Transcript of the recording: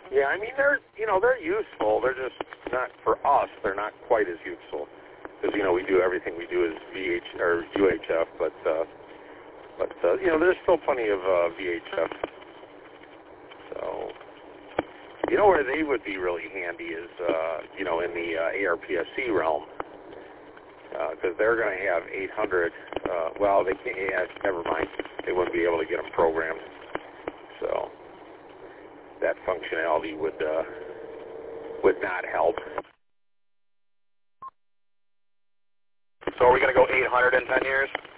Yeah, I mean they're useful. They're just not for us. They're not quite as useful because we do everything we do as VH or UHF, but there's still plenty of VHF. So where they would be really handy is in the ARPSC realm because they're going to have 800. Well, they can't. Yeah, never mind. They wouldn't be able to get them programmed. So that functionality would not help. So are we going to go 800 in 10 years?